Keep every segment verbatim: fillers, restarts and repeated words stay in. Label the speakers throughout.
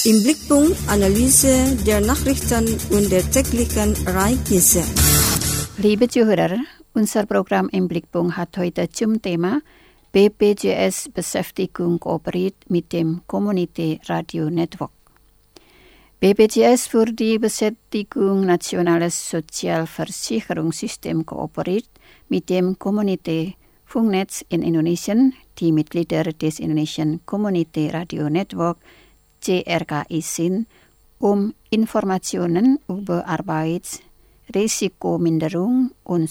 Speaker 1: Im Blickpunkt Analyse der Nachrichten und der täglichen Ereignisse.
Speaker 2: Liebe Zuhörer, unser Programm im Blickpunkt hat heute zum Thema B P J S Beschäftigung kooperiert mit dem Community Radio Network. B P J S für die Beschäftigung Nationales Sozialversicherungssystem kooperiert mit dem Community Funknetz in Indonesien. Die Mitglieder des Indonesian Community Radio Network C R K I sind, um Informationen über Arbeitsrisikominderung und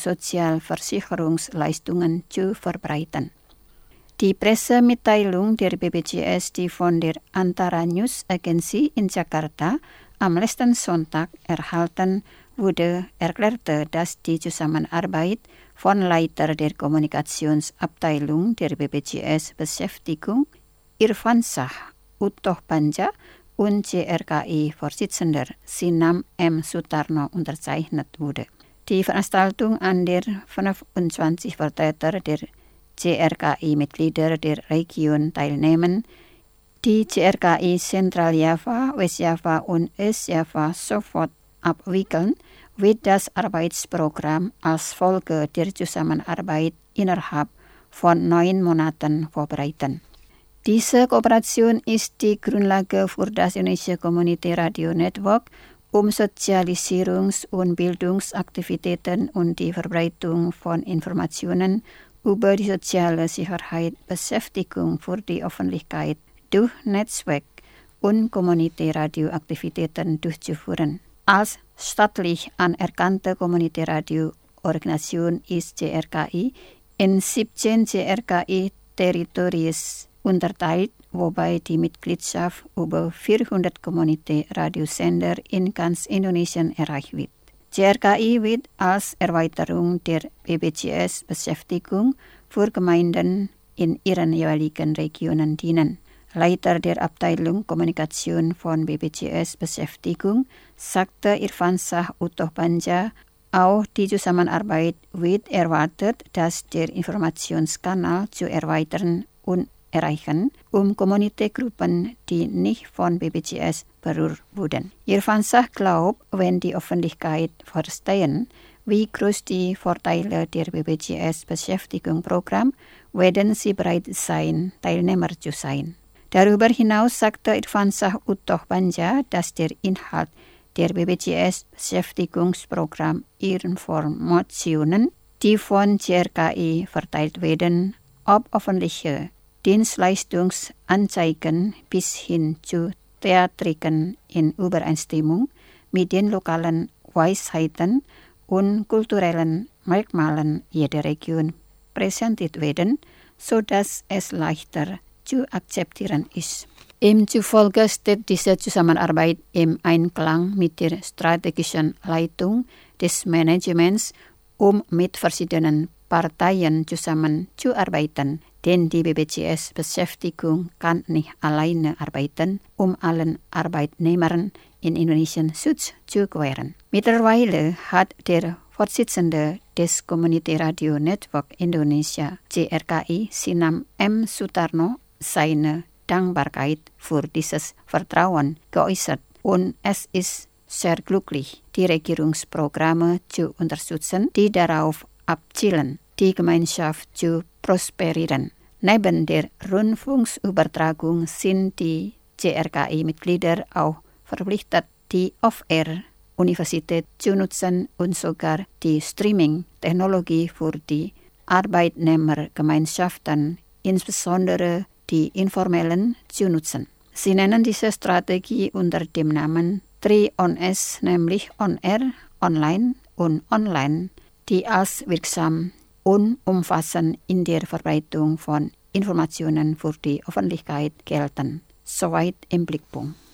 Speaker 2: Sozialversicherungsleistungen zu verbreiten. Die Pressemitteilung der B P J S, die von der Antara News Agency in Jakarta am letzten Sonntag erhalten wurde, erklärte, dass die Zusammenarbeit von Leiter der Kommunikationsabteilung der B P J S Beschäftigung Irfansah Uttohpanja und C R K I-Vorsitzender Sinam M. Sutarno unterzeichnet wurde. Die Veranstaltung, an der fünfundzwanzig Vertreter der C R K I-Mitglieder der Region teilnehmen, die C R K I Zentral-Java, West-Java und East-Java sofort abwickeln, wird das Arbeitsprogramm als Folge der Zusammenarbeit innerhalb von neun Monaten vorbereiten. Diese Kooperation ist die Grundlage für das Indonesia Community Radio Network, um Sozialisierungs- und Bildungsaktivitäten und die Verbreitung von Informationen über die soziale Sicherheit, Beschäftigung für die Öffentlichkeit durch Netzwerk und Community-Radio-Aktivitäten durchzuführen. Als staatlich anerkannte Community-Radio-Organisation ist C R K I in siebzehn C R K I-Territories unterteilt, wobei die Mitgliedschaft über vierhundert Community-Radiosender in ganz Indonesien erreicht wird. C R K I wird als Erweiterung der B P J S-Beschäftigung für Gemeinden in ihren jeweiligen Regionen dienen. Leiter der Abteilung Kommunikation von B P J S-Beschäftigung sagte Irfansah Uttohpanja, auch die Zusammenarbeit wird erwartet, dass der Informationskanal zu erweitern und erreichen, um Community-Gruppen, die nicht von B P J S berührt wurden. Irfansah glaubt, wenn die Öffentlichkeit verstehen, wie groß die Vorteile der B P J S-Beschäftigungsprogramm, werden sie bereit sein, Teilnehmer zu sein. Darüber hinaus sagte Irfansah Uttohpanja, dass der Inhalt der B P J S-Beschäftigungsprogramm Informationen, die von C R K I verteilt werden, ob öffentliche Dienstleistungsanzeigen bis hin zu Theatriken in Übereinstimmung mit den lokalen Weisheiten und kulturellen Merkmalen jeder Region präsentiert werden, sodass es leichter zu akzeptieren ist. Ihm zufolge steht diese Zusammenarbeit im Einklang mit der strategischen Leitung des Managements, um mit verschiedenen Parteien zusammenzuarbeiten, denn die B P J S-Beschäftigung kann nicht alleine arbeiten, um allen Arbeitnehmern in Indonesien Schutz zu gewähren. Mittlerweile hat der Vorsitzende des Community Radio Network Indonesia C R K I, Sinam M. Sutarno, seine Dankbarkeit für dieses Vertrauen geäußert und es ist sehr glücklich, die Regierungsprogramme zu unterstützen, die darauf abzielen, die Gemeinschaft zu prosperieren. Neben der Rundfunkübertragung sind die C R K I-Mitglieder auch verpflichtet, die Off-Air-Universität zu nutzen und sogar die Streaming-Technologie für die Arbeitnehmergemeinschaften, insbesondere die informellen, zu nutzen. Sie nennen diese Strategie unter dem Namen drei on S, nämlich On-Air, Online und Online, die als wirksam und umfassend in der Verbreitung von Informationen für die Öffentlichkeit gelten. Soweit im Blickpunkt.